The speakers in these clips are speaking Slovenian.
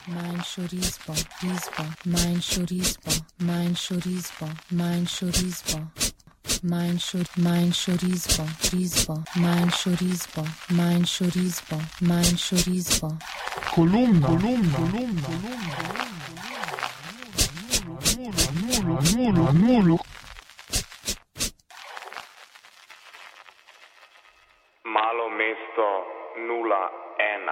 manjšo risbo, manjšo risbo, manjšo risbo, manjšo risbo, manjšo risbo, manjšo risbo, manjšo risbo, manjšo risbo. Kolumna. Malo mesto 01.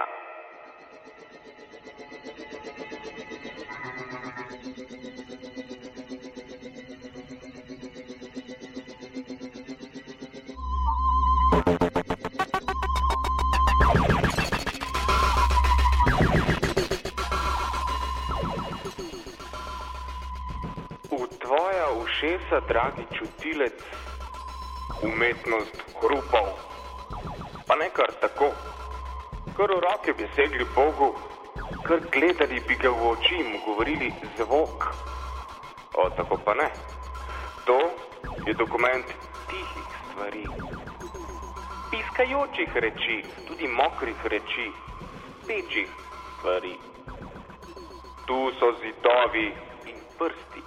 Tvoja ušesa, dragi čutilec, umetnost hrupov. Pa ne kar tako, kar v roke bi segli Bogu, kar gledali bi ga v oči in mu govorili zvok. O, tako pa ne. To je dokument tihih stvari, piskajočih reči, tudi mokrih reči, pečih stvari. Tu so zidovi in prsti.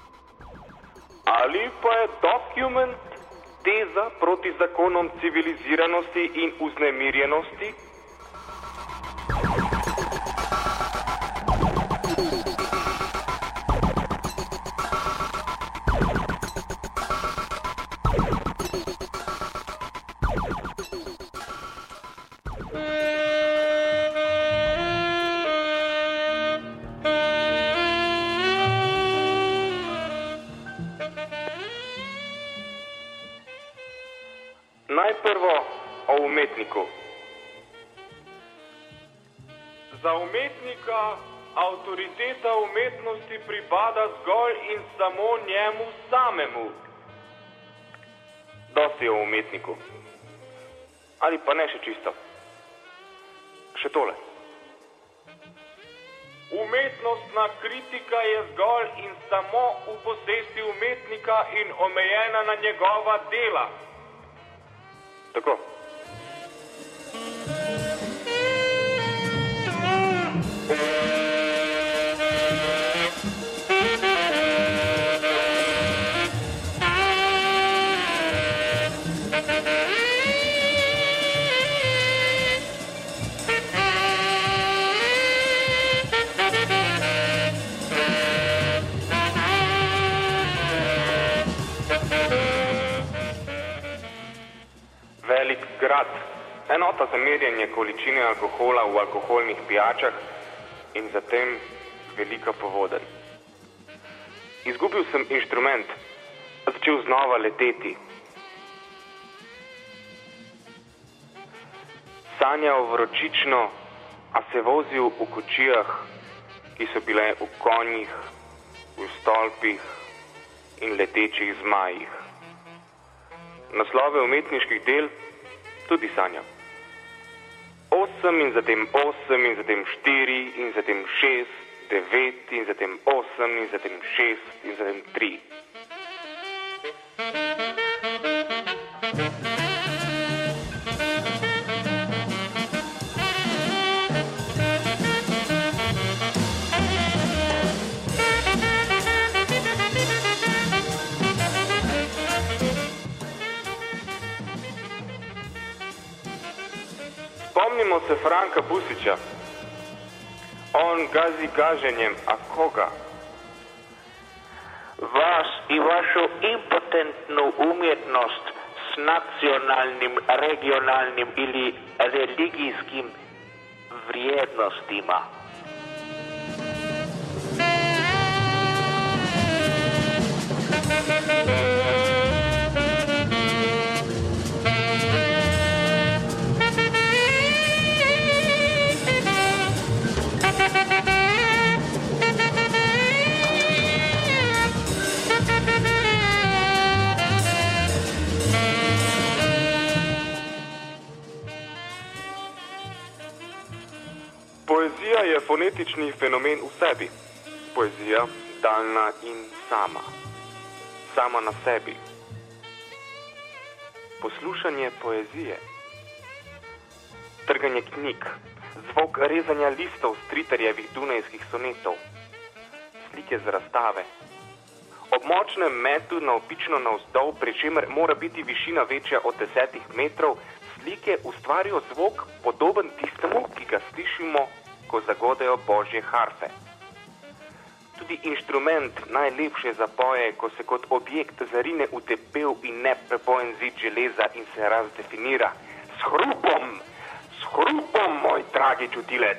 Ali pa je dokument teza proti zakonom civiliziranosti in vznemirjenosti? Najprvo o umetniku. Za umetnika avtoriteta umetnosti pripada zgolj in samo njemu samemu. Dosti o umetniku. Ali pa ne še čisto. Še tole. Umetnostna kritika je zgolj in samo v posesti umetnika in omejena na njegova dela. Tako. Velik grad, enota za merjenje količine alkohola v alkoholnih pijačah in zatem velika povodenj. Izgubil sem inštrument, začel znova leteti. Sanjal vročično, a se vozil v kočijah, ki so bile v konjih, v stolpih in letečih zmajih. Naslove umetniških del tudi sanjam. 8 in zatem 8 in zatem 4 in zatem 6, 9 in zatem 8 in zatem 6 in zatem 3. Spomnimo se Franka Busića. On gazi gaženjem, a koga? Vas i vašu impotentnu umjetnost s nacionalnim, regionalnim ili religijskim vrijednostima. Poezija je fonetični fenomen v sebi. Poezija daljna in sama. Sama na sebi. Poslušanje poezije. Trganje knjig. zvok rezanja listov Stritarjevih dunajskih sonetov, slike z razstave. Ob močnem metu navpično navzdol, pri čemer mora biti višina večja od 10 metrov, slike ustvarijo zvok podoben tistemu, ki ga slišimo, ko zagodejo božje harfe. Tudi inštrument najlepše zapoje, ko se kot objekt zarine v debel in neprebojen zid železa in se razdefinira. S hrupom, moj dragi čutilec.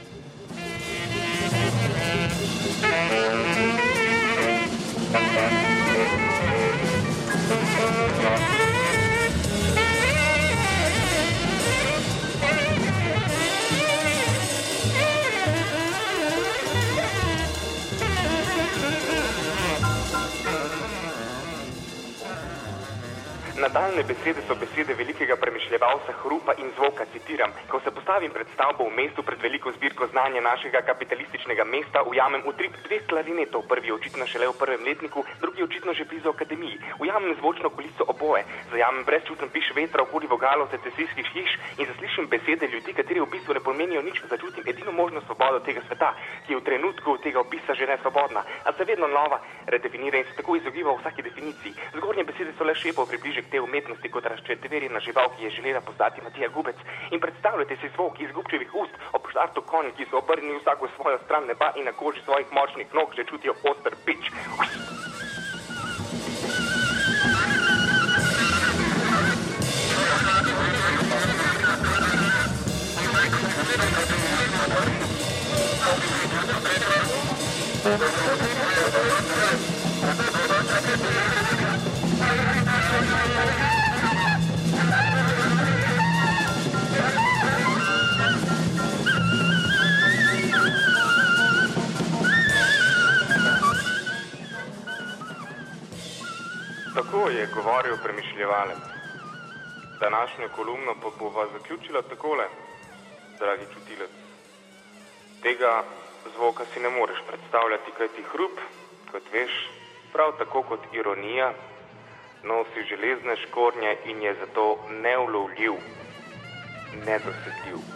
Nadaljne besede so besede velikega premišljevalca hrupa in zvoka, citiram. Ko se postavim pred stavbo v mestu pred veliko zbirko znanja našega kapitalističnega mesta, ujamem utrip 2 klarinetov, prvi očitno šele v prvem letniku, drugi očitno že blizu akademiji. Ujamem zvočno kuliso oboje, zajamem brezčuten piš vetra okoli vogalov secesijskih hiš in zaslišim besede ljudi, kateri v bistvu ne pomenijo nič, začutim edino možno svobodo tega sveta, ki je v trenutku tega opisa že nesvobodna, a se vedno nova redefinira in se tako izogiba v vsaki definiciji. Zgornje besede so le šepov približek te umetnosti kot razčetverjena žival, ki je želela postati Matija Gubec. In predstavljajte si zvok iz gubčevih ust ob štartu konj, ki so obrnili vsako svojo stran neba in na koži svojih močnih nog že čutijo oster pič. Tako je govoril premišljevalec. Današnjo kolumno pa bova zaključila takole, dragi čutilec. Tega zvoka si ne moreš predstavljati, kaj ti hrup, kot veš, prav tako kot ironija, nosi železne škornje in je zato neulovljiv, nedosegljiv.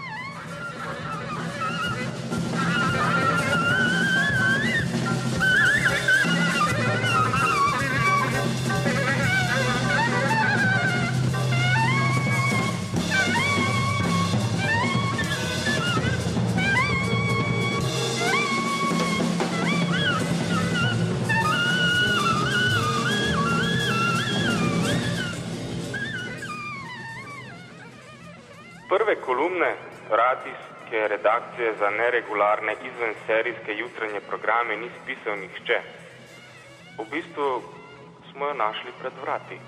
Prve kolumne radijske redakcije za neregularne izvenserijske jutranje programe ni spisal nihče. V bistvu smo jo našli pred vrati.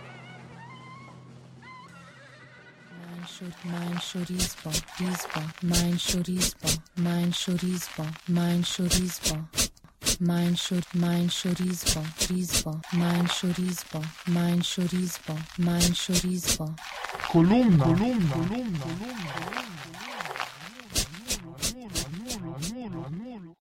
Kolumna.